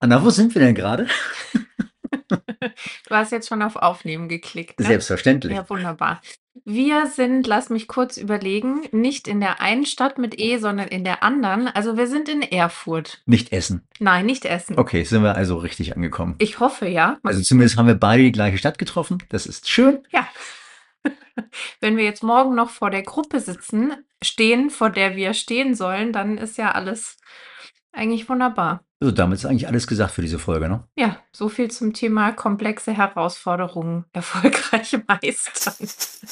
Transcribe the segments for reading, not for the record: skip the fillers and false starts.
Anna, wo sind wir denn gerade? Du hast jetzt schon auf Aufnehmen geklickt, ne? Selbstverständlich. Ja, wunderbar. Wir sind, lass mich kurz überlegen, nicht in der einen Stadt mit E, sondern in der anderen. Also wir sind in Erfurt. Nicht Essen. Nein, nicht Essen. Okay, sind wir also richtig angekommen. Ich hoffe, ja. Also zumindest haben wir beide die gleiche Stadt getroffen. Das ist schön. Ja. Wenn wir jetzt morgen noch vor der Gruppe stehen, vor der wir stehen sollen, dann ist ja alles eigentlich wunderbar. Also damit ist eigentlich alles gesagt für diese Folge, ne? Ja, so viel zum Thema komplexe Herausforderungen erfolgreich meistern.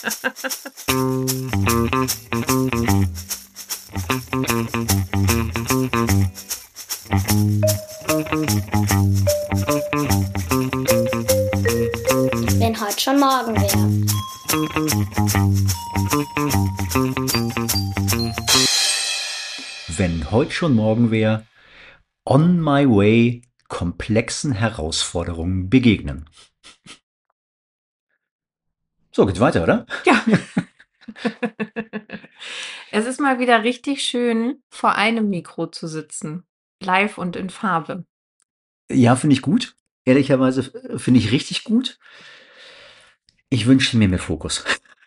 Wenn heute schon morgen wäre. Wenn heute schon morgen wäre, on my way, komplexen Herausforderungen begegnen. So, geht's weiter, oder? Ja. Es ist mal wieder richtig schön, vor einem Mikro zu sitzen. Live und in Farbe. Ja, finde ich gut. Ehrlicherweise finde ich richtig gut. Ich wünsche mir mehr Fokus.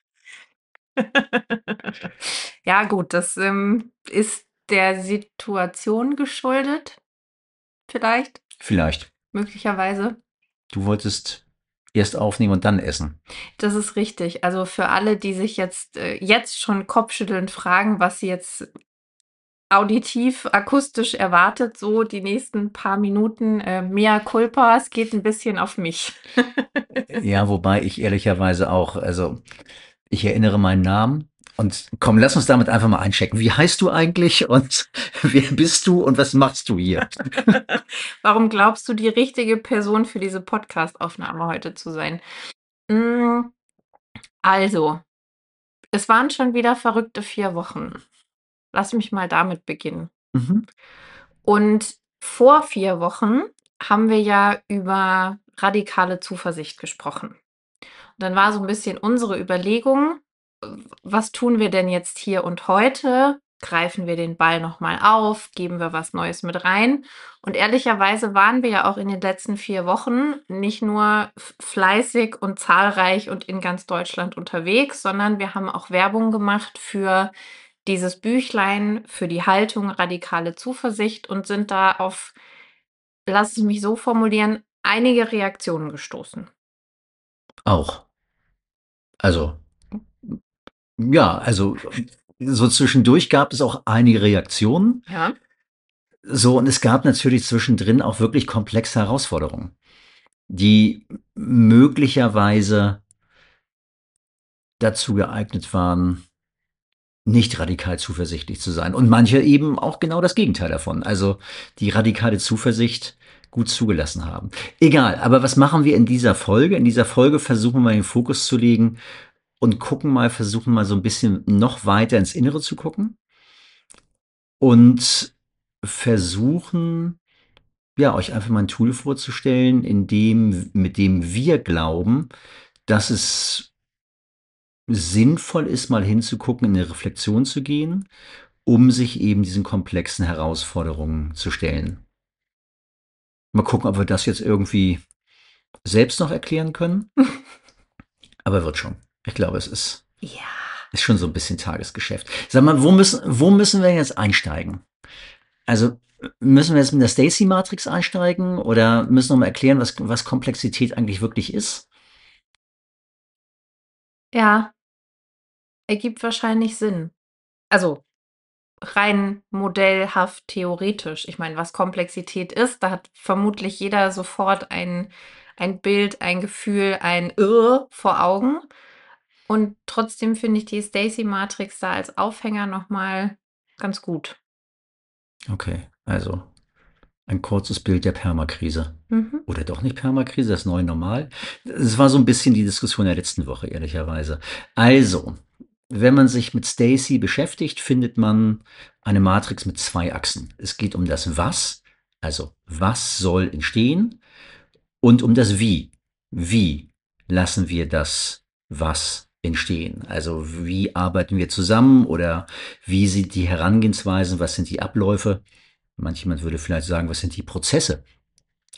Ja, gut, das ist der Situation geschuldet. Vielleicht, Vielleicht. möglicherweise. Du wolltest erst aufnehmen und dann essen. Das ist richtig. Also für alle, die sich jetzt schon kopfschüttelnd fragen, was sie jetzt auditiv, akustisch erwartet, so die nächsten paar Minuten, mea culpa, es geht ein bisschen auf mich. Ja, wobei ich ehrlicherweise auch, also ich erinnere meinen Namen und komm, lass uns damit einfach mal einchecken. Wie heißt du eigentlich und wer bist du und was machst du hier? Warum glaubst du, die richtige Person für diese Podcast-Aufnahme heute zu sein? Hm, also, es waren schon wieder verrückte 4 Wochen. Lass mich mal damit beginnen. Mhm. Und vor 4 Wochen haben wir ja über radikale Zuversicht gesprochen. Und dann war so ein bisschen unsere Überlegung, was tun wir denn jetzt hier und heute? Greifen wir den Ball noch mal auf? Geben wir was Neues mit rein? Und ehrlicherweise waren wir ja auch in den letzten 4 Wochen nicht nur fleißig und zahlreich und in ganz Deutschland unterwegs, sondern wir haben auch Werbung gemacht für dieses Büchlein, für die Haltung radikale Zuversicht und sind da auf, lass es mich so formulieren, einige Reaktionen gestoßen. Auch. Also, ja, also so zwischendurch gab es auch einige Reaktionen. Ja. So, und es gab natürlich zwischendrin auch wirklich komplexe Herausforderungen, die möglicherweise dazu geeignet waren, nicht radikal zuversichtlich zu sein. Und manche eben auch genau das Gegenteil davon. Also die radikale Zuversicht gut zugelassen haben. Egal, aber was machen wir in dieser Folge? In dieser Folge versuchen wir mal den Fokus zu legen und versuchen mal so ein bisschen noch weiter ins Innere zu gucken und versuchen, ja, euch einfach mal ein Tool vorzustellen, mit dem wir glauben, dass es sinnvoll ist, mal hinzugucken, in eine Reflexion zu gehen, um sich eben diesen komplexen Herausforderungen zu stellen. Mal gucken, ob wir das jetzt irgendwie selbst noch erklären können. Aber wird schon. Ich glaube, es Ja. ist schon so ein bisschen Tagesgeschäft. Sag mal, wo müssen wir jetzt einsteigen? Also müssen wir jetzt mit der Stacy-Matrix einsteigen oder müssen wir mal erklären, was Komplexität eigentlich wirklich ist? Ja, ergibt wahrscheinlich Sinn. Also rein modellhaft theoretisch. Ich meine, was Komplexität ist, da hat vermutlich jeder sofort ein Bild, ein Gefühl, ein Irr vor Augen. Und trotzdem finde ich die Stacy-Matrix da als Aufhänger nochmal ganz gut. Okay, also ein kurzes Bild der Permakrise. Mhm. Oder doch nicht Permakrise, das neue Normal. Das war so ein bisschen die Diskussion der letzten Woche, ehrlicherweise. Also, wenn man sich mit Stacy beschäftigt, findet man eine Matrix mit 2 Achsen. Es geht um das Was, also was soll entstehen, und um das Wie. Wie lassen wir das Was entstehen? Also wie arbeiten wir zusammen oder wie sind die Herangehensweisen, was sind die Abläufe? Manchmal würde vielleicht sagen, was sind die Prozesse,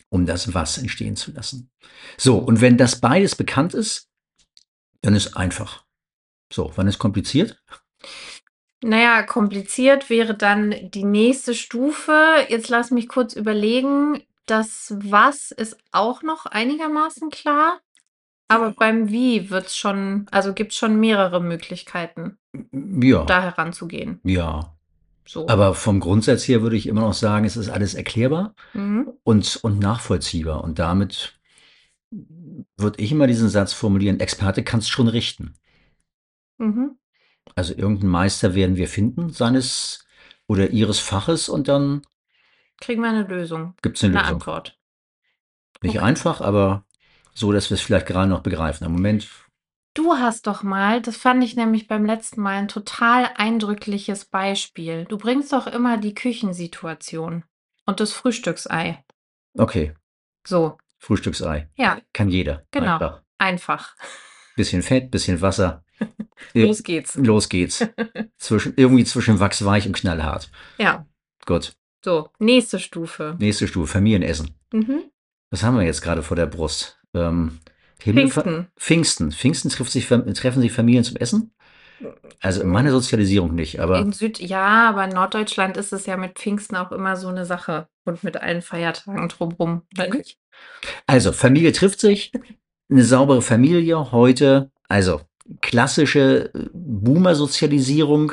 um das Was entstehen zu lassen. So, und wenn das beides bekannt ist, dann ist einfach. So, wann ist kompliziert? Naja, kompliziert wäre dann die nächste Stufe. Jetzt lass mich kurz überlegen. Das Was ist auch noch einigermaßen klar. Aber beim Wie gibt es schon mehrere Möglichkeiten, Ja, da heranzugehen. ja. So. Aber vom Grundsatz her würde ich immer noch sagen, es ist alles erklärbar Mhm. und nachvollziehbar. Und damit würde ich immer diesen Satz formulieren, Experte kannst schon richten. Mhm. Also irgendeinen Meister werden wir finden, seines oder ihres Faches, und dann Kriegen wir eine Lösung, gibt es eine eine Lösung. Antwort. Nicht Okay. einfach, aber so, dass wir es vielleicht gerade noch begreifen. Im Moment, Du hast doch mal, das fand ich nämlich beim letzten Mal ein total eindrückliches Beispiel. Du bringst doch immer die Küchensituation und das Frühstücksei. okay, So, Frühstücksei. ja, Kann jeder. genau. Einfach. Einfach. Bisschen Fett, bisschen Wasser. Los geht's. Los geht's. Irgendwie zwischen wachsweich und knallhart. Ja, Gut. so, nächste Stufe. Nächste Stufe, Familienessen. Mhm. Was haben wir jetzt gerade vor der Brust? Pfingsten. Pfingsten treffen sich Familien zum Essen? Also in meiner Sozialisierung nicht, aber Ja, aber in Norddeutschland ist es ja mit Pfingsten auch immer so eine Sache und mit allen Feiertagen drumherum. also Familie trifft sich, eine saubere Familie heute, also klassische Boomer-Sozialisierung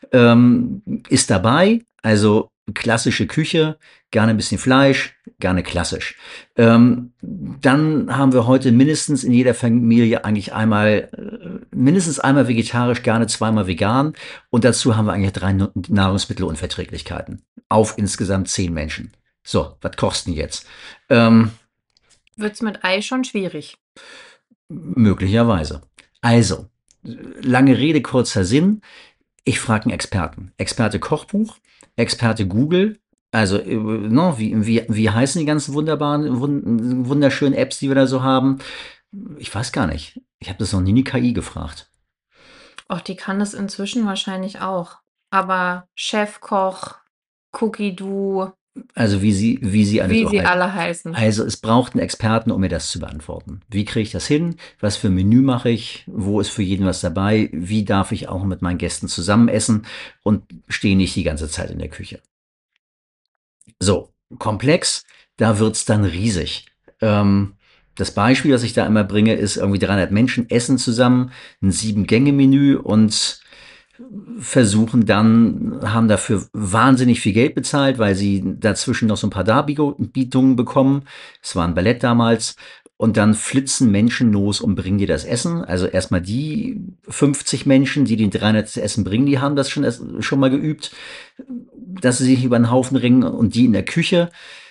ist dabei, also klassische Küche, gerne ein bisschen Fleisch, gerne klassisch. Dann haben wir heute mindestens in jeder Familie eigentlich mindestens einmal vegetarisch, gerne zweimal vegan, und dazu haben wir eigentlich 3 Nahrungsmittelunverträglichkeiten auf insgesamt 10 Menschen. So, was kosten jetzt? Wird's mit Ei schon schwierig. Möglicherweise. Also, lange Rede, kurzer Sinn. Ich frage einen Experten. Experte Kochbuch, Experte Google. Also, wie heißen die ganzen wunderschönen Apps, die wir da so haben? Ich weiß gar nicht. Ich habe das noch nie eine KI gefragt. Och, die kann es inzwischen wahrscheinlich auch. Aber Chefkoch, Cookie-Doo, Also, wie sie alle wie so sie heißen. alle heißen. Also, es braucht einen Experten, um mir das zu beantworten. Wie kriege ich das hin? Was für ein Menü mache ich? Wo ist für jeden was dabei? Wie darf ich auch mit meinen Gästen zusammen essen und stehe nicht die ganze Zeit in der Küche? So, komplex, da wird's dann riesig. Das Beispiel, das ich da immer bringe, ist irgendwie 300 Menschen essen zusammen, ein 7-Gänge-Menü, und haben dafür wahnsinnig viel Geld bezahlt, weil sie dazwischen noch so ein paar Darbietungen bekommen. Es war ein Ballett damals. Und dann flitzen Menschen los und bringen dir das Essen. Also erstmal die 50 Menschen, die den 300 Essen bringen, die haben das schon mal geübt, dass sie sich über den Haufen ringen, und die in der Küche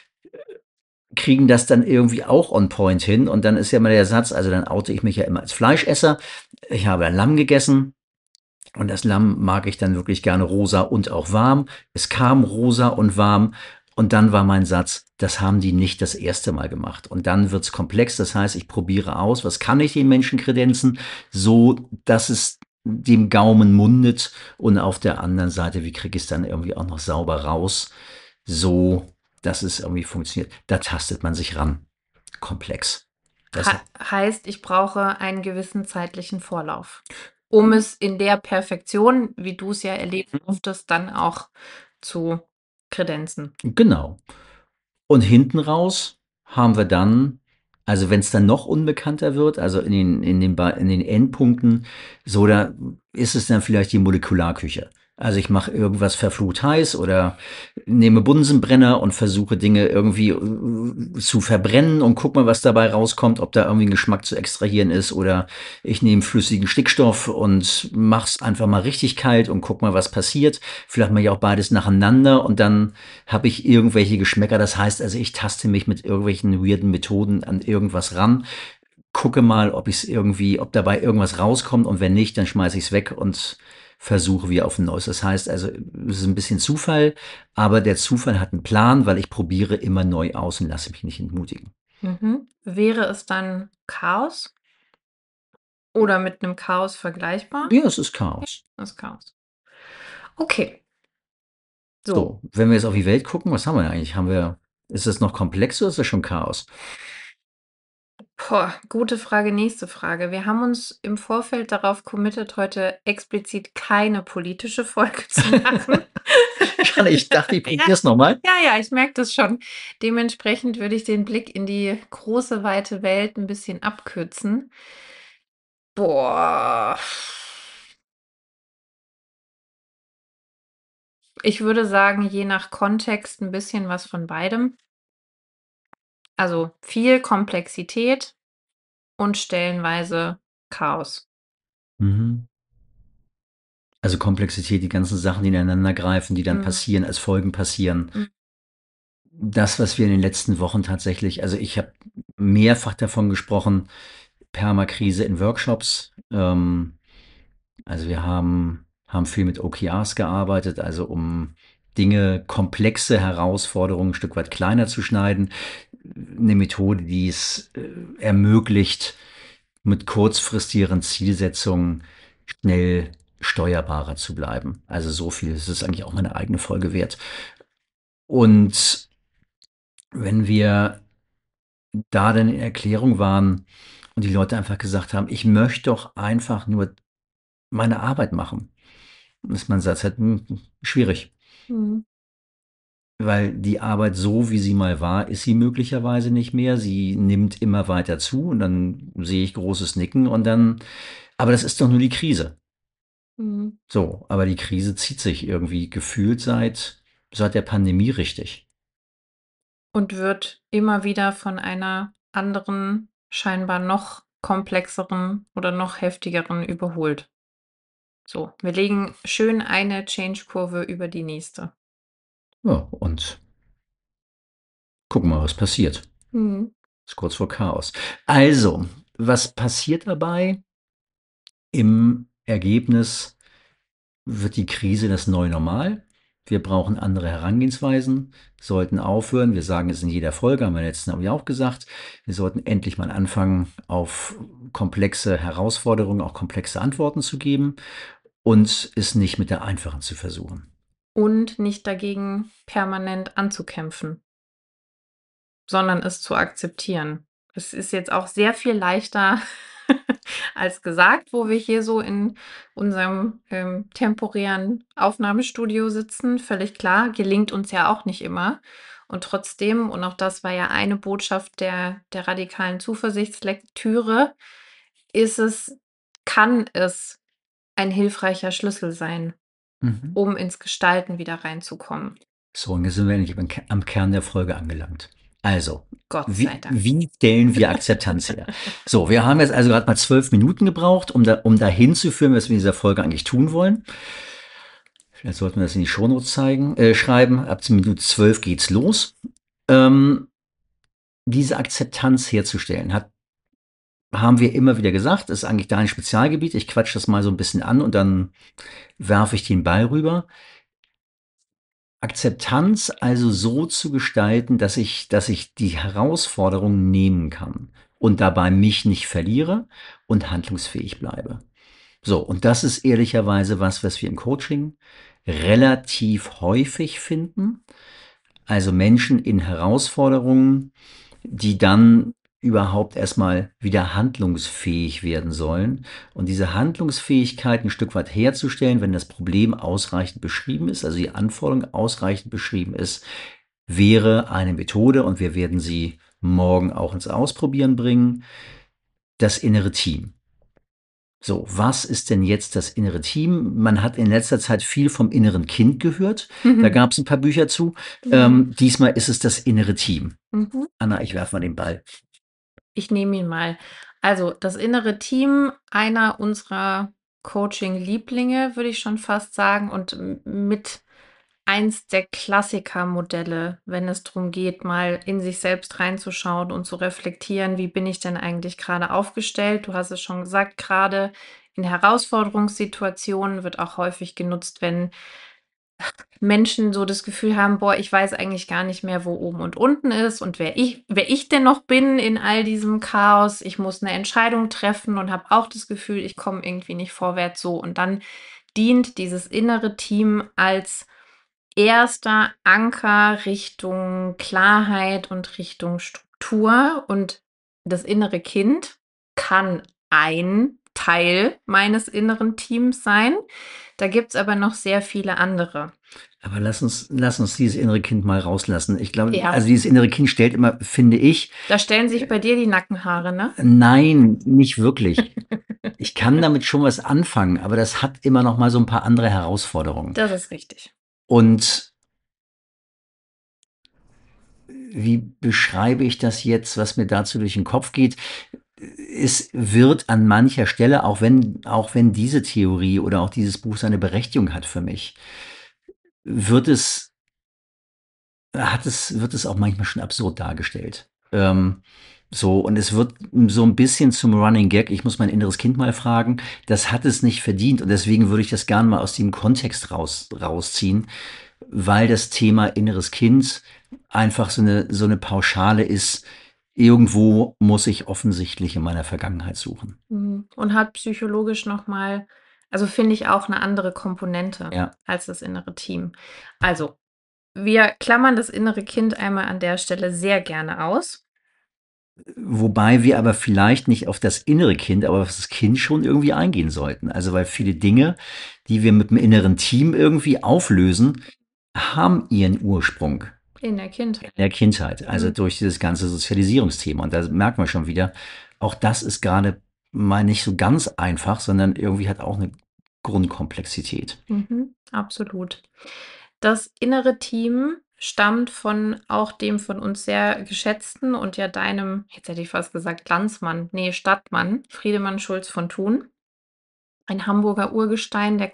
kriegen das dann irgendwie auch on point hin. Und dann ist ja mal der Satz, also dann oute ich mich ja immer als Fleischesser. Ich habe ein Lamm gegessen. Und das Lamm mag ich dann wirklich gerne rosa und auch warm. Es kam rosa und warm. Und dann war mein Satz, das haben die nicht das erste Mal gemacht. Und dann wird's komplex. Das heißt, ich probiere aus, was kann ich den Menschen kredenzen, so dass es dem Gaumen mundet. Und auf der anderen Seite, wie kriege ich es dann irgendwie auch noch sauber raus, so dass es irgendwie funktioniert. Da tastet man sich ran. Komplex. Heißt, ich brauche einen gewissen zeitlichen Vorlauf, um es in der Perfektion, wie du es ja erleben durftest, dann auch zu kredenzen. Genau. Und hinten raus haben wir dann, also wenn es dann noch unbekannter wird, also in den Endpunkten, so, da ist es dann vielleicht die Molekularküche. Also ich mache irgendwas verflucht heiß oder nehme Bunsenbrenner und versuche Dinge irgendwie zu verbrennen und guck mal, was dabei rauskommt, ob da irgendwie ein Geschmack zu extrahieren ist, oder ich nehme flüssigen Stickstoff und mach's einfach mal richtig kalt und guck mal, was passiert. Vielleicht mache ich auch beides nacheinander und dann habe ich irgendwelche Geschmäcker. Das heißt also, ich taste mich mit irgendwelchen weirden Methoden an irgendwas ran, gucke mal, ob dabei irgendwas rauskommt, und wenn nicht, dann schmeiße ich es weg und versuche wieder auf ein neues. Das heißt also, es ist ein bisschen Zufall, aber der Zufall hat einen Plan, weil ich probiere immer neu aus und lasse mich nicht entmutigen. Mhm. Wäre es dann Chaos? Oder mit einem Chaos vergleichbar? Ja, es ist Chaos. Das Chaos. Okay. So, wenn wir jetzt auf die Welt gucken, was haben wir denn eigentlich? Haben wir Ist das noch komplex oder ist das schon Chaos? Boah, gute Frage, nächste Frage. Wir haben uns im Vorfeld darauf committed, heute explizit keine politische Folge zu machen. Schade, ich dachte, ich Ja, probiere es nochmal. ja, ich merke das schon. Dementsprechend würde ich den Blick in die große, weite Welt ein bisschen abkürzen. Boah. Ich würde sagen, je nach Kontext ein bisschen was von beidem. Also viel Komplexität und stellenweise Chaos. Mhm. Also Komplexität, die ganzen Sachen, die ineinander greifen, die dann Mhm. passieren, als Folgen passieren. Mhm. Das, was wir in den letzten Wochen tatsächlich, also ich habe mehrfach davon gesprochen, Permakrise in Workshops. Also wir haben viel mit OKRs gearbeitet, also um Dinge, komplexe Herausforderungen ein Stück weit kleiner zu schneiden. Eine Methode, die es ermöglicht, mit kurzfristigeren Zielsetzungen schnell steuerbarer zu bleiben. Also so viel, das ist eigentlich auch meine eigene Folge wert. Und wenn wir da dann in Erklärung waren und die Leute einfach gesagt haben, ich möchte doch einfach nur meine Arbeit machen. Und dass man sagt, halt, schwierig. Mhm. Weil die Arbeit so, wie sie mal war, ist sie möglicherweise nicht mehr. Sie nimmt immer weiter zu und dann sehe ich großes Nicken und dann, aber das ist doch nur die Krise. Mhm. So, aber die Krise zieht sich irgendwie gefühlt seit der Pandemie richtig. Und wird immer wieder von einer anderen, scheinbar noch komplexeren oder noch heftigeren überholt. So, wir legen schön eine Change-Kurve über die nächste. Ja, und gucken mal, was passiert. Mhm. Ist kurz vor Chaos. Also, was passiert dabei? Im Ergebnis wird die Krise das neue Normal. Wir brauchen andere Herangehensweisen, sollten aufhören. Wir sagen es in jeder Folge, haben wir letzten Mal auch gesagt. Wir sollten endlich mal anfangen, auf komplexe Herausforderungen auch komplexe Antworten zu geben und es nicht mit der einfachen zu versuchen. Und nicht dagegen permanent anzukämpfen, sondern es zu akzeptieren. Es ist jetzt auch sehr viel leichter als gesagt, wo wir hier so in unserem temporären Aufnahmestudio sitzen. Völlig klar, gelingt uns ja auch nicht immer. Und trotzdem, und auch das war ja eine Botschaft der radikalen Zuversichtslektüre, kann es ein hilfreicher Schlüssel sein, Mhm. um ins Gestalten wieder reinzukommen. So, und jetzt sind wir endlich am Kern der Folge angelangt. Also, Gott sei Dank. wie stellen wir Akzeptanz her? So, wir haben jetzt also gerade mal 12 Minuten gebraucht, um dahin zu führen, was wir in dieser Folge eigentlich tun wollen. Vielleicht sollten wir das in die Shownotes schreiben. Ab Minute 12 geht's los. Diese Akzeptanz herzustellen, haben wir immer wieder gesagt, ist eigentlich dein Spezialgebiet. Ich quatsche das mal so ein bisschen an und dann werfe ich den Ball rüber. Akzeptanz also so zu gestalten, dass ich die Herausforderung nehmen kann und dabei mich nicht verliere und handlungsfähig bleibe. So, und das ist ehrlicherweise was wir im Coaching relativ häufig finden. Also Menschen in Herausforderungen, die dann überhaupt erstmal wieder handlungsfähig werden sollen. Und diese Handlungsfähigkeit ein Stück weit herzustellen, wenn das Problem ausreichend beschrieben ist, also die Anforderung ausreichend beschrieben ist, wäre eine Methode, und wir werden sie morgen auch ins Ausprobieren bringen, das innere Team. So, was ist denn jetzt das innere Team? Man hat in letzter Zeit viel vom inneren Kind gehört. Da gab es ein paar Bücher zu. Diesmal ist es das innere Team. Mhm. Anna, ich werfe mal den Ball. Ich nehme ihn mal. Also das innere Team, einer unserer Coaching-Lieblinge, würde ich schon fast sagen, und mit eins der Klassikermodelle, wenn es darum geht, mal in sich selbst reinzuschauen und zu reflektieren, wie bin ich denn eigentlich gerade aufgestellt? Du hast es schon gesagt, gerade in Herausforderungssituationen wird auch häufig genutzt, wenn Menschen so das Gefühl haben, boah, ich weiß eigentlich gar nicht mehr, wo oben und unten ist und wer ich denn noch bin in all diesem Chaos. Ich muss eine Entscheidung treffen und habe auch das Gefühl, ich komme irgendwie nicht vorwärts so. Und dann dient dieses innere Team als erster Anker Richtung Klarheit und Richtung Struktur. Und das innere Kind kann ein Teil meines inneren Teams sein. Da gibt es aber noch sehr viele andere. Aber lass uns dieses innere Kind mal rauslassen. Ich glaube, Ja. also dieses innere Kind stellt immer, finde ich, Da stellen sich bei dir die Nackenhaare, ne? nein, nicht wirklich. Ich kann damit schon was anfangen, aber das hat immer noch mal so ein paar andere Herausforderungen. Das ist richtig. Und wie beschreibe ich das jetzt, was mir dazu durch den Kopf geht? Es wird an mancher Stelle, auch wenn diese Theorie oder auch dieses Buch seine Berechtigung hat für mich, wird es auch manchmal schon absurd dargestellt. So, und es wird so ein bisschen zum Running Gag. Ich muss mein inneres Kind mal fragen. Das hat es nicht verdient. Und deswegen würde ich das gerne mal aus dem Kontext rausziehen, weil das Thema inneres Kind einfach so eine Pauschale ist. Irgendwo muss ich offensichtlich in meiner Vergangenheit suchen. Und hat psychologisch nochmal, also finde ich auch eine andere Komponente Ja. als das innere Team. Also, wir klammern das innere Kind einmal an der Stelle sehr gerne aus. Wobei wir aber vielleicht nicht auf das innere Kind, aber auf das Kind schon irgendwie eingehen sollten. Also weil viele Dinge, die wir mit dem inneren Team irgendwie auflösen, haben ihren Ursprung In der Kindheit. in der Kindheit. Also durch dieses ganze Sozialisierungsthema. Und da merken wir schon wieder, auch das ist gerade mal nicht so ganz einfach, sondern irgendwie hat auch eine Grundkomplexität. Absolut. Das innere Team stammt von auch dem von uns sehr geschätzten und ja deinem, jetzt hätte ich fast gesagt Stadtmann, Friedemann Schulz von Thun. Ein Hamburger Urgestein der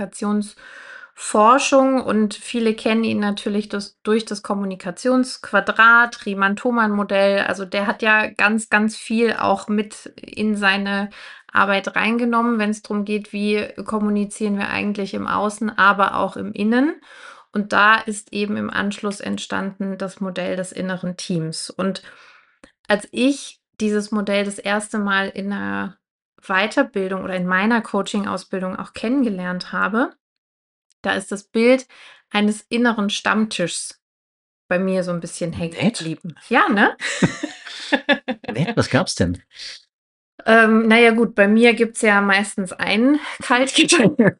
Kommunikationsforschung, und viele kennen ihn natürlich durch das Kommunikationsquadrat, Riemann-Thomann-Modell. Also der hat ja ganz, ganz viel auch mit in seine Arbeit reingenommen, wenn es darum geht, wie kommunizieren wir eigentlich im Außen, aber auch im Innen. Und da ist eben im Anschluss entstanden das Modell des inneren Teams. Und als ich dieses Modell das erste Mal in einer Weiterbildung oder in meiner Coaching-Ausbildung auch kennengelernt habe, da ist das Bild eines inneren Stammtischs bei mir so ein bisschen hängen Nett. geblieben. Ja, ne? Nett, was gab's denn? Naja gut, bei mir gibt's ja meistens ein Kaltgetränk.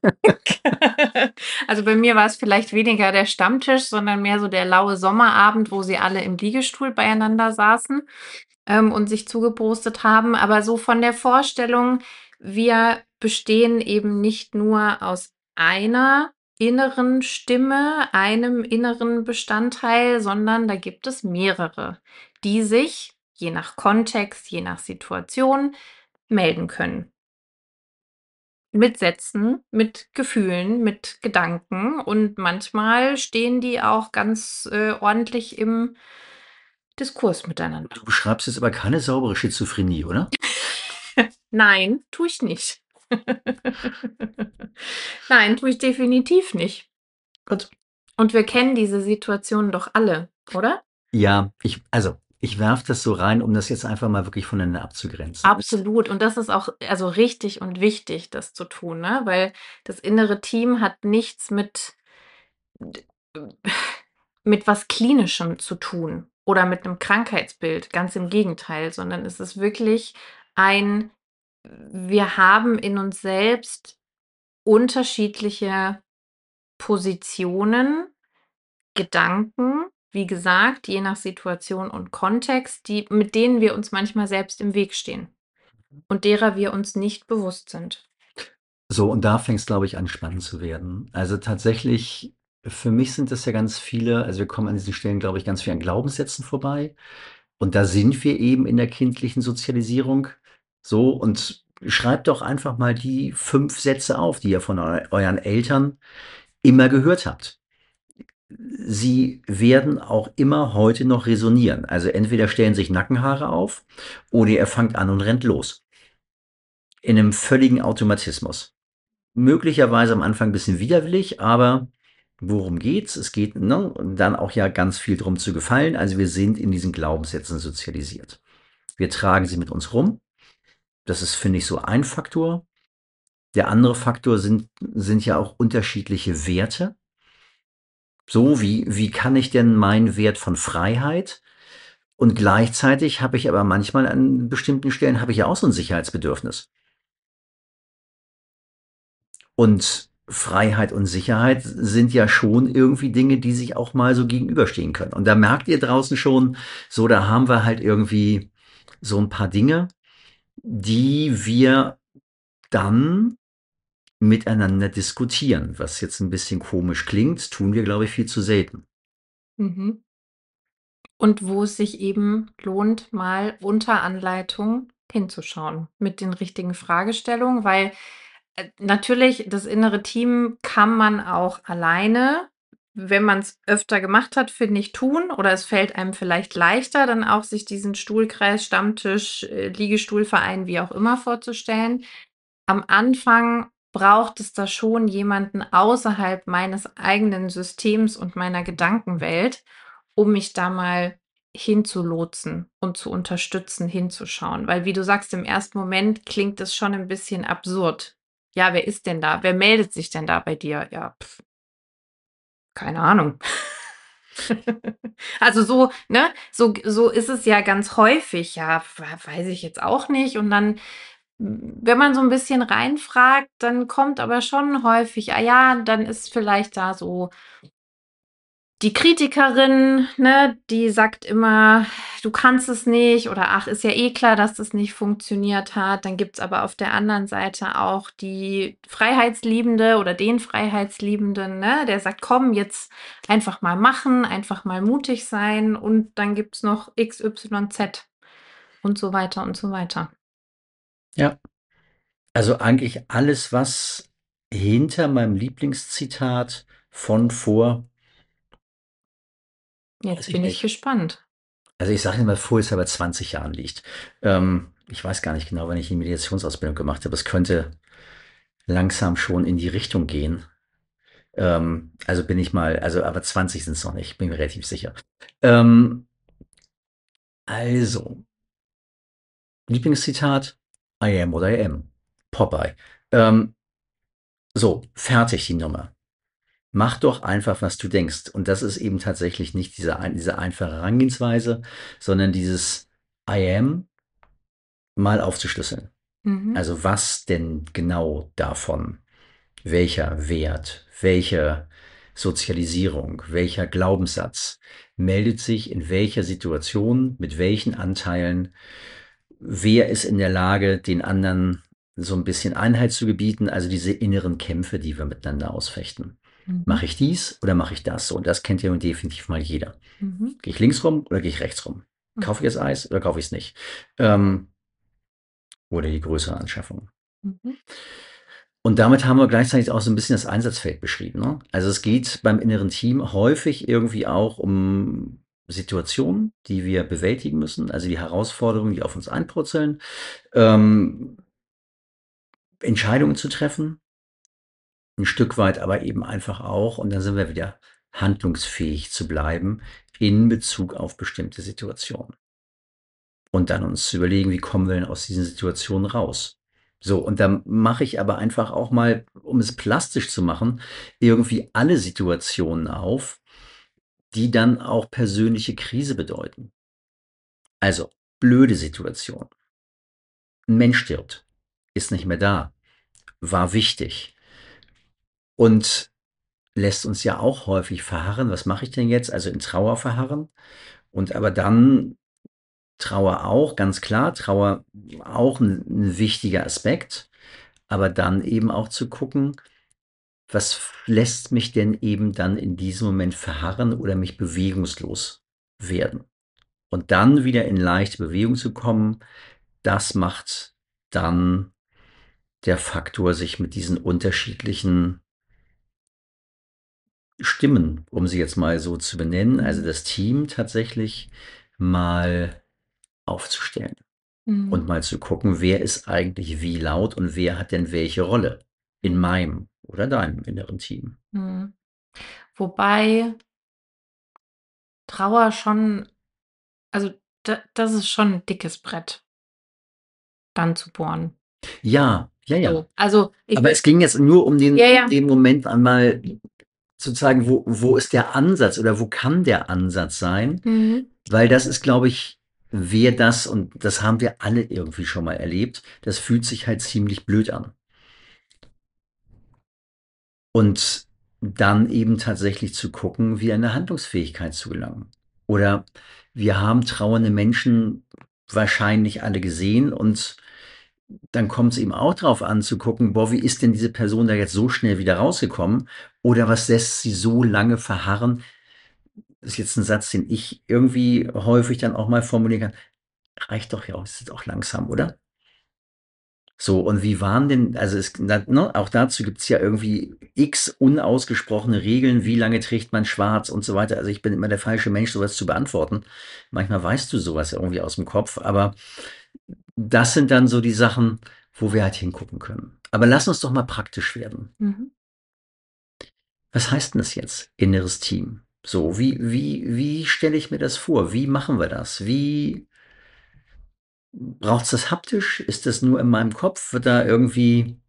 Also bei mir war es vielleicht weniger der Stammtisch, sondern mehr so der laue Sommerabend, wo sie alle im Liegestuhl beieinander saßen und sich zugeprostet haben. Aber so von der Vorstellung, wir bestehen eben nicht nur aus einer inneren Stimme, einem inneren Bestandteil, sondern da gibt es mehrere, die sich je nach Kontext, je nach Situation melden können. Mit Sätzen, mit Gefühlen, mit Gedanken, und manchmal stehen die auch ganz ordentlich im Diskurs miteinander. Du beschreibst jetzt aber keine saubere Schizophrenie, oder? Nein, tue ich nicht. Nein, tue ich definitiv nicht. Gut. Und wir kennen diese Situation doch alle, oder? Ja, ich werfe das so rein, um das jetzt einfach mal wirklich voneinander abzugrenzen. Absolut. Und das ist auch also richtig und wichtig, das zu tun, ne? Weil das innere Team hat nichts mit was Klinischem zu tun oder mit einem Krankheitsbild, ganz im Gegenteil, sondern es ist wirklich wir haben in uns selbst unterschiedliche Positionen, Gedanken, wie gesagt, je nach Situation und Kontext, mit denen wir uns manchmal selbst im Weg stehen und derer wir uns nicht bewusst sind. So, und da fängt's, glaube ich, an, spannend zu werden. Also tatsächlich, für mich sind das ja ganz viele, also wir kommen an diesen Stellen, glaube ich, ganz viel an Glaubenssätzen vorbei. Und da sind wir eben in der kindlichen Sozialisierung. So, und schreibt doch einfach mal die 5 Sätze auf, die ihr von euren Eltern immer gehört habt. Sie werden auch immer heute noch resonieren. Also entweder stellen sich Nackenhaare auf oder ihr fangt an und rennt los. In einem völligen Automatismus. Möglicherweise am Anfang ein bisschen widerwillig, aber worum geht's? Es geht, ne, dann auch ja ganz viel drum zu gefallen. Also wir sind in diesen Glaubenssätzen sozialisiert. Wir tragen sie mit uns rum. Das ist, finde ich, so ein Faktor. Der andere Faktor sind ja auch unterschiedliche Werte. So, wie kann ich denn meinen Wert von Freiheit und gleichzeitig habe ich aber manchmal an bestimmten Stellen habe ich ja auch so ein Sicherheitsbedürfnis. Und Freiheit und Sicherheit sind ja schon irgendwie Dinge, die sich auch mal so gegenüberstehen können. Und da merkt ihr draußen schon, so, da haben wir halt irgendwie so ein paar Dinge, die wir dann miteinander diskutieren, was jetzt ein bisschen komisch klingt, tun wir, glaube ich, viel zu selten. Mhm. Und wo es sich eben lohnt, mal unter Anleitung hinzuschauen mit den richtigen Fragestellungen, weil natürlich das innere Team kann man auch alleine, wenn man es öfter gemacht hat, finde ich, tun oder es fällt einem vielleicht leichter, dann auch sich diesen Stuhlkreis, Stammtisch, Liegestuhlverein, wie auch immer vorzustellen. Am Anfang braucht es da schon jemanden außerhalb meines eigenen Systems und meiner Gedankenwelt, um mich da mal hinzulotsen und zu unterstützen, hinzuschauen. Weil, wie du sagst, im ersten Moment klingt es schon ein bisschen absurd. Ja, wer ist denn da? Wer meldet sich denn da bei dir? Ja, keine Ahnung. Also so, ne, so ist es ja ganz häufig. Ja, weiß ich jetzt auch nicht. Und dann, wenn man so ein bisschen reinfragt, dann kommt aber schon häufig, ah ja, dann ist vielleicht da so die Kritikerin, ne, die sagt immer, du kannst es nicht oder ach, ist ja eh klar, dass das nicht funktioniert hat. Dann gibt's aber auf der anderen Seite auch die Freiheitsliebende oder den Freiheitsliebenden, ne, der sagt, komm, jetzt einfach mal machen, einfach mal mutig sein. Und dann gibt's noch X, Y, Z und so weiter und so weiter. Ja. Also eigentlich alles, was hinter meinem Lieblingszitat von vor, weiß Jetzt ich bin ich nicht. gespannt. Also ich sage immer, vor ist aber 20 Jahren liegt. Ich weiß gar nicht genau, wann ich die Mediationsausbildung gemacht habe. Es könnte langsam schon in die Richtung gehen. Also bin ich mal, also aber 20 sind es noch nicht, bin mir relativ sicher. Ähm, also, Lieblingszitat, I am what I am. Popeye. Ähm, so, fertig die Nummer. Mach doch einfach, was du denkst. Und das ist eben tatsächlich nicht diese einfache Herangehensweise, sondern dieses I am mal aufzuschlüsseln. Mhm. Also was denn genau davon? Welcher Wert? Welche Sozialisierung? Welcher Glaubenssatz meldet sich in welcher Situation, mit welchen Anteilen? Wer ist in der Lage, den anderen so ein bisschen Einhalt zu gebieten? Also diese inneren Kämpfe, die wir miteinander ausfechten. Mhm. Mache ich dies oder mache ich das? Und das kennt ja nun definitiv mal jeder. Mhm. Gehe ich links rum oder gehe ich rechts rum? Mhm. Kaufe ich das Eis oder kaufe ich es nicht? Oder die größere Anschaffung. Mhm. Und damit haben wir gleichzeitig auch so ein bisschen das Einsatzfeld beschrieben. Ne? Also es geht beim inneren Team häufig irgendwie auch um Situationen, die wir bewältigen müssen, also die Herausforderungen, die auf uns einprutzeln, ähm, Entscheidungen zu treffen, ein Stück weit aber eben einfach auch, und dann sind wir wieder handlungsfähig zu bleiben in Bezug auf bestimmte Situationen. Und dann uns zu überlegen, wie kommen wir denn aus diesen Situationen raus? So, und dann mache ich aber einfach auch mal, um es plastisch zu machen, irgendwie alle Situationen auf, die dann auch persönliche Krise bedeuten. Also, blöde Situation. Ein Mensch stirbt, ist nicht mehr da, war wichtig und lässt uns ja auch häufig verharren. Was mache ich denn jetzt? Also in Trauer verharren. Und aber dann Trauer auch, ganz klar, Trauer auch ein wichtiger Aspekt, aber dann eben auch zu gucken, was lässt mich denn eben dann in diesem Moment verharren oder mich bewegungslos werden? Und dann wieder in leichte Bewegung zu kommen, das macht dann der Faktor, sich mit diesen unterschiedlichen Stimmen, um sie jetzt mal so zu benennen, also das Team tatsächlich mal aufzustellen. Und Mhm. mal zu gucken, wer ist eigentlich wie laut und wer hat denn welche Rolle in Mhm. meinem oder deinem inneren Team. Mhm. Wobei Trauer schon, also das ist schon ein dickes Brett, dann zu bohren. Ja, ja, ja. So, also ich Aber will, es ging jetzt nur um ja, ja, den Moment einmal zu zeigen, wo ist der Ansatz oder wo kann der Ansatz sein? Mhm. Weil das ist, glaube ich, wer das, und das haben wir alle irgendwie schon mal erlebt, das fühlt sich halt ziemlich blöd an. Und dann eben tatsächlich zu gucken, wieder in eine Handlungsfähigkeit zu gelangen. Oder wir haben trauernde Menschen wahrscheinlich alle gesehen und dann kommt es eben auch drauf an zu gucken, boah, wie ist denn diese Person da jetzt so schnell wieder rausgekommen? Oder was lässt sie so lange verharren? Das ist jetzt ein Satz, den ich irgendwie häufig dann auch mal formulieren kann. Reicht doch ja auch, es ist auch langsam, oder? So, und wie waren denn, also ne, auch dazu gibt es ja irgendwie x unausgesprochene Regeln, wie lange trägt man schwarz und so weiter. Also ich bin immer der falsche Mensch, sowas zu beantworten. Manchmal weißt du sowas irgendwie aus dem Kopf, aber das sind dann so die Sachen, wo wir halt hingucken können. Aber lass uns doch mal praktisch werden. Mhm. Was heißt denn das jetzt, inneres Team? So, wie stelle ich mir das vor? Wie machen wir das? Wie braucht es das haptisch? Ist das nur in meinem Kopf? Wird da irgendwie.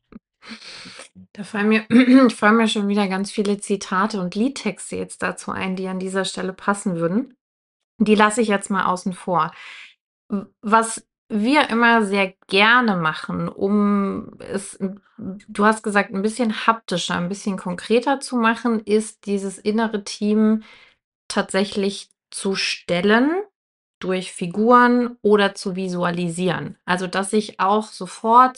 Da fallen mir, fallen mir schon wieder ganz viele Zitate und Liedtexte jetzt dazu ein, die an dieser Stelle passen würden. Die lasse ich jetzt mal außen vor. Was wir immer sehr gerne machen, um es, du hast gesagt, ein bisschen haptischer, ein bisschen konkreter zu machen, ist dieses innere Team tatsächlich zu stellen durch Figuren oder zu visualisieren. Also, dass ich auch sofort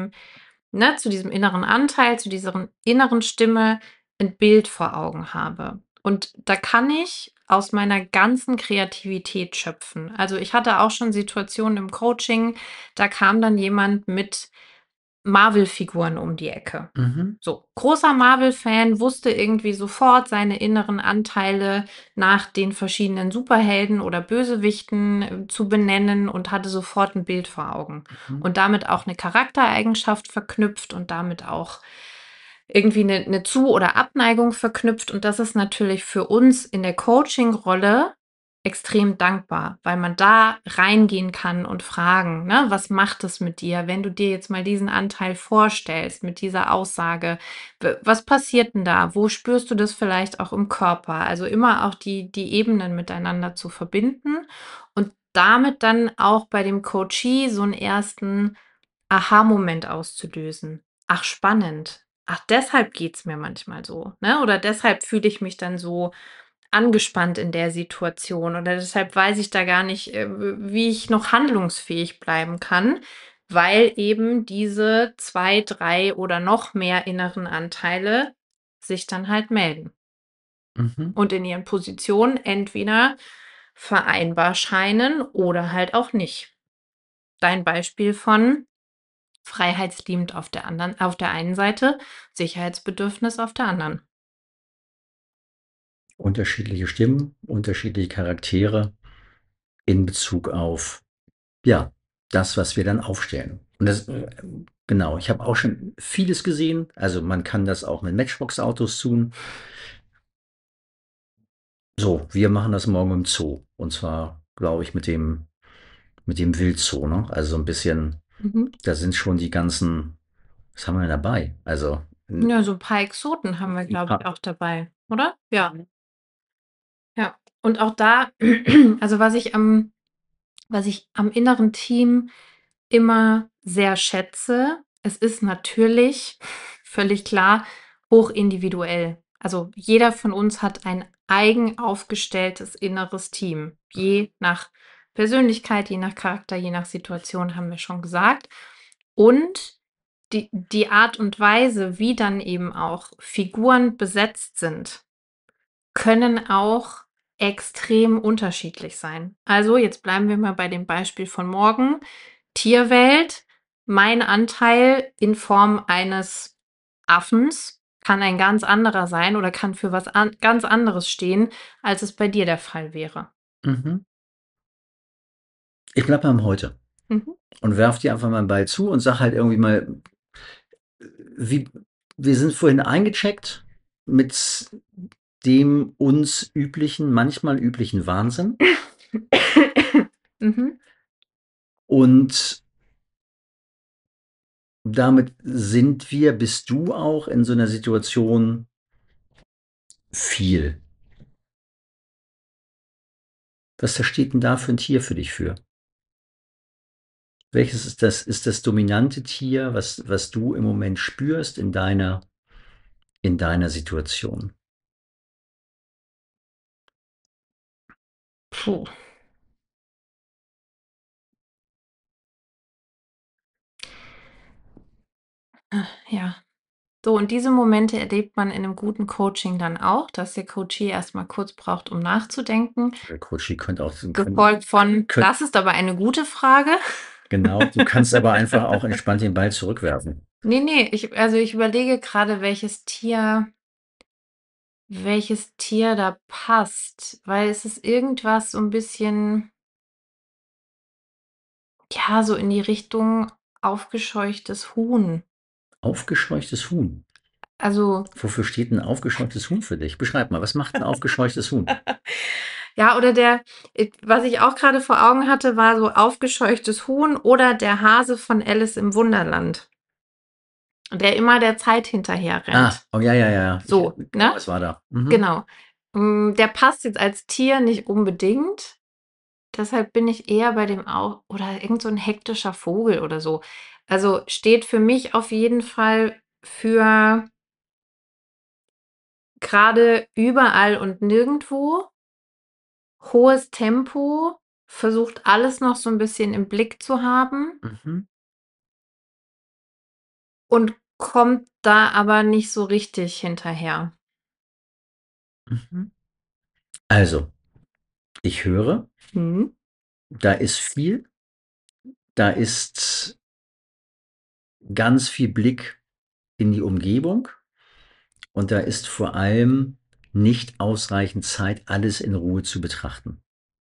zu diesem inneren Anteil, zu dieser inneren Stimme ein Bild vor Augen habe. Und da kann ich aus meiner ganzen Kreativität schöpfen. Also ich hatte auch schon Situationen im Coaching, da kam dann jemand mit Marvel-Figuren um die Ecke. Mhm. So, großer Marvel-Fan, wusste irgendwie sofort seine inneren Anteile nach den verschiedenen Superhelden oder Bösewichten zu benennen und hatte sofort ein Bild vor Augen. Mhm. Und damit auch eine Charaktereigenschaft verknüpft und damit auch irgendwie eine Zu- oder Abneigung verknüpft. Und das ist natürlich für uns in der Coaching-Rolle extrem dankbar, weil man da reingehen kann und fragen, ne, was macht es mit dir, wenn du dir jetzt mal diesen Anteil vorstellst mit dieser Aussage, was passiert denn da, wo spürst du das vielleicht auch im Körper, also immer auch die Ebenen miteinander zu verbinden und damit dann auch bei dem Coachee so einen ersten Aha-Moment auszulösen. Ach, spannend. Ach, deshalb geht's mir manchmal so, ne? Oder deshalb fühle ich mich dann so angespannt in der Situation oder deshalb weiß ich da gar nicht, wie ich noch handlungsfähig bleiben kann, weil eben diese 2, 3 oder noch mehr inneren Anteile sich dann halt melden Mhm. und in ihren Positionen entweder vereinbar scheinen oder halt auch nicht. Dein Beispiel von freiheitsliebend auf der einen Seite, Sicherheitsbedürfnis auf der anderen. Unterschiedliche Stimmen, unterschiedliche Charaktere in Bezug auf, ja, das, was wir dann aufstellen. Und das, genau, ich habe auch schon vieles gesehen. Also man kann das auch mit Matchbox-Autos tun. So, wir machen das morgen im Zoo. Und zwar, glaube ich, mit dem Wildzoo, ne? Also so ein bisschen, Mhm. da sind schon die ganzen, was haben wir denn dabei? Also, Ja, so ein paar Exoten haben wir, glaube ich, auch dabei, oder? Ja. Ja. Und auch da, also was ich am inneren Team immer sehr schätze, es ist natürlich völlig klar hochindividuell. Also jeder von uns hat ein eigen aufgestelltes inneres Team, je nach Persönlichkeit, je nach Charakter, je nach Situation, haben wir schon gesagt. Und die Art und Weise, wie dann eben auch Figuren besetzt sind, können auch extrem unterschiedlich sein. Also jetzt bleiben wir mal bei dem Beispiel von morgen. Tierwelt, mein Anteil in Form eines Affens kann ein ganz anderer sein oder kann für was ganz anderes stehen, als es bei dir der Fall wäre. mhm. Ich bleibe beim Heute Mhm. und werf dir einfach mal einen Ball zu und sag halt irgendwie mal, wie, wir sind vorhin eingecheckt mit dem uns üblichen, manchmal üblichen Wahnsinn. Mhm. Und damit bist du auch in so einer Situation, Viel. Was steht denn da für ein Tier für dich für? Welches ist das? Ist das dominante Tier, was du im Moment spürst in deiner Situation? Puh. Ja. So, und diese Momente erlebt man in einem guten Coaching dann auch, dass der Coachee erst mal kurz braucht, um nachzudenken, Der Coachie könnte auch gefolgt von: könnt „Das ist aber eine gute Frage.“ genau, du kannst aber einfach auch entspannt den Ball zurückwerfen. Ne, ich überlege gerade, welches Tier da passt, weil es ist irgendwas so ein bisschen, ja, so in die Richtung aufgescheuchtes Huhn. Aufgescheuchtes Huhn. Also, Wofür steht 'n aufgescheuchtes Huhn für dich? Beschreib mal, was macht 'n aufgescheuchtes Huhn? ja, oder was ich auch gerade vor Augen hatte, war so aufgescheuchtes Huhn oder der Hase von Alice im Wunderland, der immer der Zeit hinterher rennt. Oh ja, ja, ja. So, ne? Was war da? Mhm. Genau. Der passt jetzt als Tier nicht unbedingt. Deshalb bin ich eher bei dem Au oder irgend so 'n hektischer Vogel oder so. Also, steht für mich auf jeden Fall für grade überall und nirgendwo, hohes Tempo, versucht alles noch so 'n bisschen im Blick zu haben Mhm. und kommt da aber nicht so richtig hinterher. Mhm. Also, ich höre, Mhm. da ist viel, da ist ganz viel Blick in die Umgebung und da ist vor allem nicht ausreichend Zeit, alles in Ruhe zu betrachten.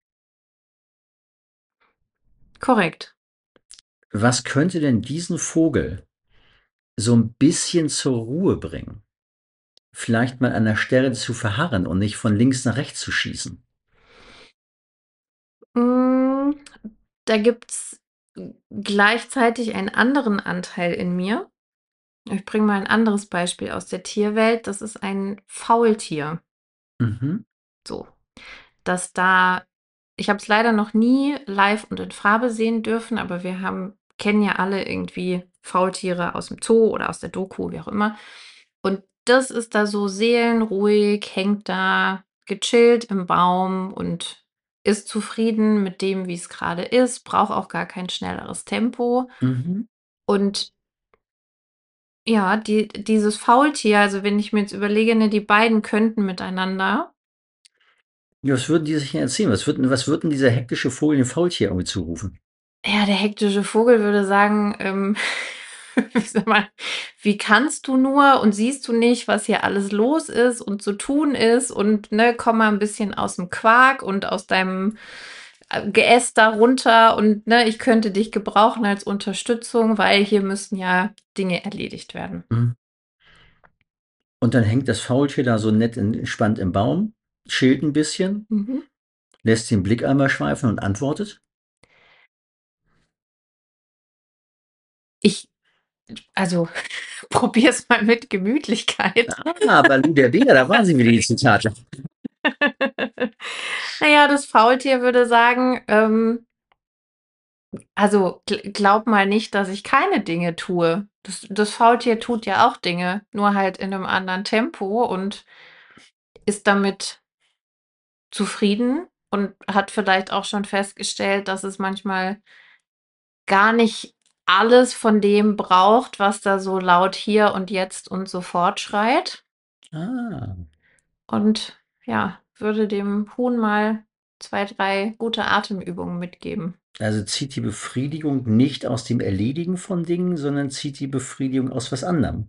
Korrekt. Was könnte denn diesen Vogel so 'n bisschen zur Ruhe bringen? Vielleicht mal an der Stelle zu verharren und nicht von links nach rechts zu schießen. Hm, da gibt's gleichzeitig einen anderen Anteil in mir. Ich bringe mal ein anderes Beispiel aus der Tierwelt. Das ist ein Faultier. Mhm. So, dass da ich habe es leider noch nie live und in Farbe sehen dürfen, aber kennen ja alle irgendwie Faultiere aus dem Zoo oder aus der Doku, wie auch immer. Und das ist da so seelenruhig, hängt da gechillt im Baum und ist zufrieden mit dem, wie es gerade ist, braucht auch gar kein schnelleres Tempo. Mhm. Und ja, dieses Faultier, also wenn ich mir jetzt überlege, ne, die beiden könnten miteinander. Ja, was würden die sich denn erzählen? Was würd 'n dieser hektische Vogel dem Faultier irgendwie zurufen? Ja, der hektische Vogel würde sagen, sag mal, wie kannst du nur und siehst du nicht, was hier alles los ist und zu tun ist und ne, komm mal ein bisschen aus dem Quark und aus deinem Geäst da runter und ne, ich könnte dich gebrauchen als Unterstützung, weil hier müssen ja Dinge erledigt werden. Mhm. Und dann hängt das Faultier da so nett entspannt im Baum, chillt 'n bisschen, Mhm. lässt den Blick einmal schweifen und antwortet? Ich also, probier's mal mit Gemütlichkeit. Balu der Bär, da waren sie wieder, die Zitate. Na ja, das Faultier würde sagen, also, glaub mal nicht, dass ich keine Dinge tue. Das Faultier tut ja auch Dinge, nur halt in einem anderen Tempo und ist damit zufrieden und hat vielleicht auch schon festgestellt, dass es manchmal gar nicht alles von dem braucht, was da so laut hier und jetzt und sofort schreit. Ah, Und ja, würde dem Huhn mal 2, 3 gute Atemübungen mitgeben. also zieht die Befriedigung nicht aus dem Erledigen von Dingen, sondern zieht die Befriedigung aus was anderem.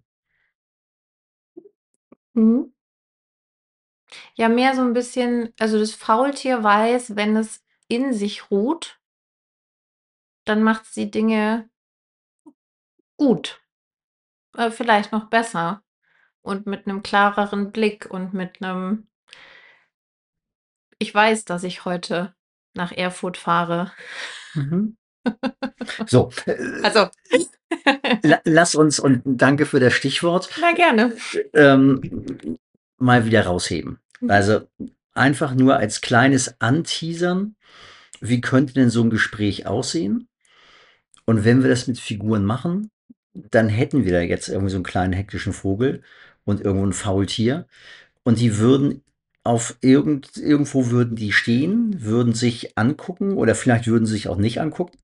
Mhm. Ja, mehr so ein bisschen, also, das Faultier weiß, wenn es in sich ruht, dann macht es die Dinge gut, vielleicht noch besser und mit einem klareren Blick und mit einem: „Ich weiß, dass ich heute nach Erfurt fahre.“ Mhm. So, Also lass uns und danke für das Stichwort, na gerne. ähm, mal wieder rausheben. Also einfach nur als kleines Anteasern, wie könnte denn so ein Gespräch aussehen? Und wenn wir das mit Figuren machen, dann hätten wir da jetzt irgendwie so einen kleinen hektischen Vogel und irgendwo ein Faultier. Und die würden irgendwo würden die stehen, würden sich angucken oder vielleicht würden sie sich auch nicht angucken.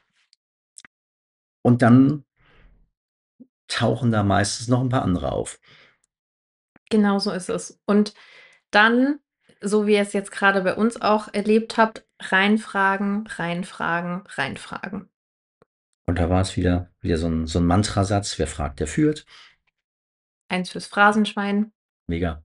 Und dann tauchen da meistens noch ein paar andere auf. Genau so ist es. Und dann, so wie ihr es jetzt gerade bei uns auch erlebt habt, reinfragen, reinfragen, reinfragen. Und da war es wieder so ein Mantrasatz, wer fragt, der führt. 1 fürs Phrasenschwein. Mega.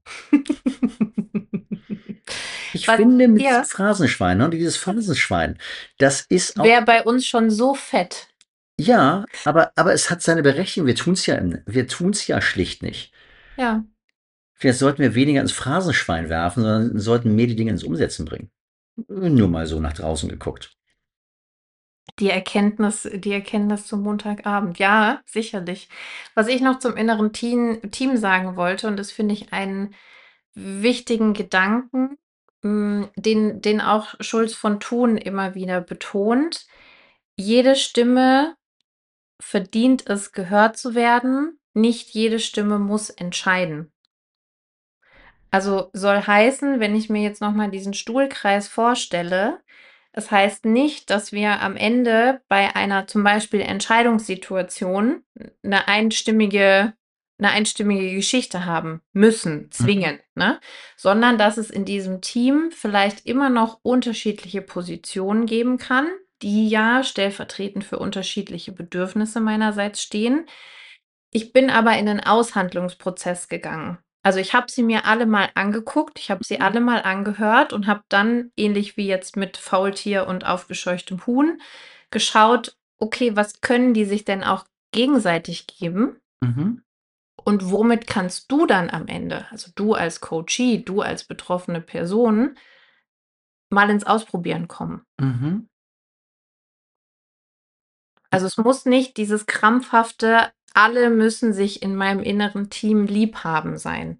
Ich Was finde mit diesem ja, Phrasenschwein, ne, dieses Phrasenschwein, das ist auch, wäre bei uns schon so fett. ja, aber es hat seine Berechtigung. Wir tun's ja schlicht nicht. Ja, Vielleicht sollten wir weniger ins Phrasenschwein werfen, sondern sollten mehr die Dinge ins Umsetzen bringen. Nur mal so nach draußen geguckt. die Erkenntnis zum Montagabend. Ja, sicherlich. Was ich noch zum inneren Team sagen wollte, und das finde ich einen wichtigen Gedanken, den auch Schulz von Thun immer wieder betont. Jede Stimme verdient es, gehört zu werden. Nicht jede Stimme muss entscheiden. Also soll heißen, wenn ich mir jetzt noch mal diesen Stuhlkreis vorstelle, es heißt nicht, dass wir am Ende bei einer zum Beispiel Entscheidungssituation eine einstimmige, eine einstimmige Geschichte haben müssen, zwingend, ne? Sondern dass es in diesem Team vielleicht immer noch unterschiedliche Positionen geben kann, die ja stellvertretend für unterschiedliche Bedürfnisse meinerseits stehen. Ich bin aber in den Aushandlungsprozess gegangen. Also ich habe sie mir alle mal angeguckt, ich habe sie alle mal angehört und habe dann, ähnlich wie jetzt mit Faultier und aufgescheuchtem Huhn, geschaut, okay, was können die sich denn auch gegenseitig geben? Mhm. Und womit kannst du dann am Ende, also du als Coachee, du als betroffene Person, mal ins Ausprobieren kommen? Mhm. Also es muss nicht dieses krampfhafte, alle müssen sich in meinem inneren Team lieb haben sein.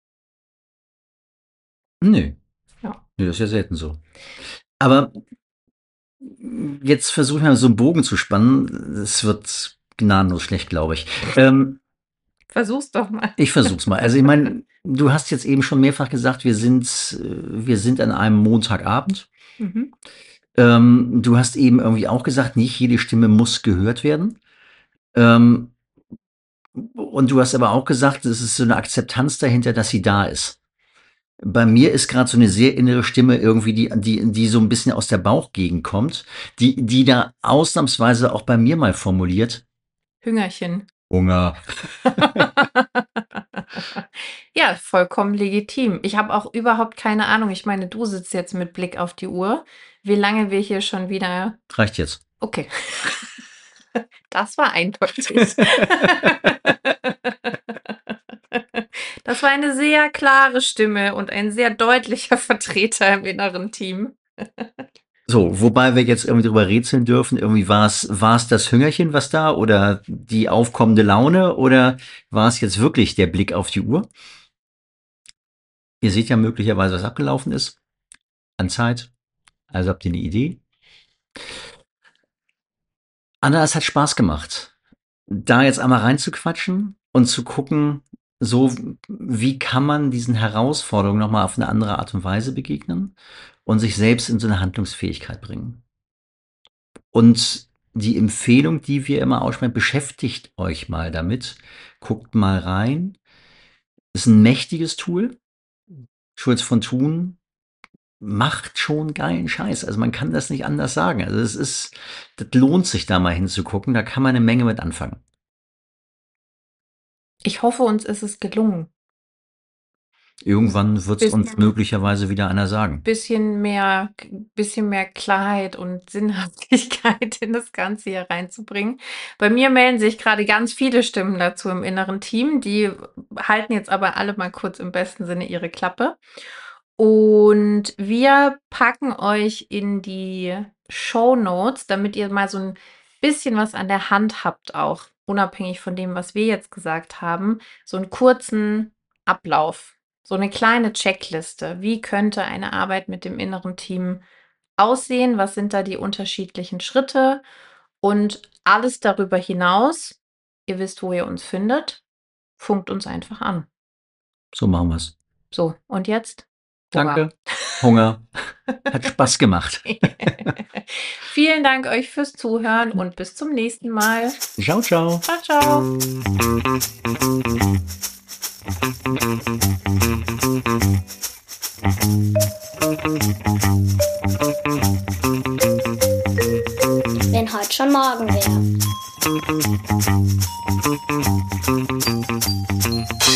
Nö. Ja. Nö, das ist ja selten so. Aber jetzt versuche ich mal so einen Bogen zu spannen. Es wird gnadenlos schlecht, glaube ich. Versuch's doch mal. Ich versuch's mal. Also ich meine, du hast jetzt eben schon mehrfach gesagt, wir sind an einem Montagabend. Mhm. Du hast eben irgendwie auch gesagt, nicht jede Stimme muss gehört werden. Ähm, und du hast aber auch gesagt, es ist so eine Akzeptanz dahinter, dass sie da ist. Bei mir ist gerade so eine sehr innere Stimme irgendwie, die so ein bisschen aus der Bauchgegend kommt, die da ausnahmsweise auch bei mir mal formuliert. Hüngerchen. Hunger. Ja, vollkommen legitim. Ich habe auch überhaupt keine Ahnung. Ich meine, du sitzt jetzt mit Blick auf die Uhr, wie lange wir hier schon wieder. Reicht jetzt. Okay. Das war eindeutig. Das war eine sehr klare Stimme und ein sehr deutlicher Vertreter im inneren Team. So, wobei wir jetzt irgendwie drüber rätseln dürfen, irgendwie war es das Hüngerchen, was da oder die aufkommende Laune oder war es jetzt wirklich der Blick auf die Uhr? Ihr seht ja möglicherweise, was abgelaufen ist an Zeit. Also habt ihr eine Idee? Anna, es hat Spaß gemacht, da jetzt einmal reinzuquatschen und zu gucken, so wie kann man diesen Herausforderungen nochmal auf eine andere Art und Weise begegnen und sich selbst in so eine Handlungsfähigkeit bringen. Und die Empfehlung, die wir immer aussprechen, beschäftigt euch mal damit, guckt mal rein. Ist ein mächtiges Tool. Schulz von Thun macht schon geilen Scheiß. Also man kann das nicht anders sagen. Also das lohnt sich da mal hinzugucken. Da kann man eine Menge mit anfangen. Ich hoffe, uns ist es gelungen. Irgendwann wird es uns Bisschen, möglicherweise wieder einer sagen. bisschen mehr Klarheit und Sinnhaftigkeit in das Ganze hier reinzubringen. Bei mir melden sich gerade ganz viele Stimmen dazu im inneren Team. Die halten jetzt aber alle mal kurz im besten Sinne ihre Klappe. Und wir packen euch in die Shownotes, damit ihr mal so ein bisschen was an der Hand habt, auch unabhängig von dem, was wir jetzt gesagt haben, so einen kurzen Ablauf. So eine kleine Checkliste. Wie könnte eine Arbeit mit dem inneren Team aussehen? Was sind da die unterschiedlichen Schritte? Und alles darüber hinaus, ihr wisst, wo ihr uns findet, funkt uns einfach an. So machen wir's. So, und jetzt? Hurra. Danke. Hunger. Hat Spaß gemacht. Vielen Dank euch fürs Zuhören und bis zum nächsten Mal. Ciao, ciao. Ciao, ciao. Wenn heute schon morgen wäre.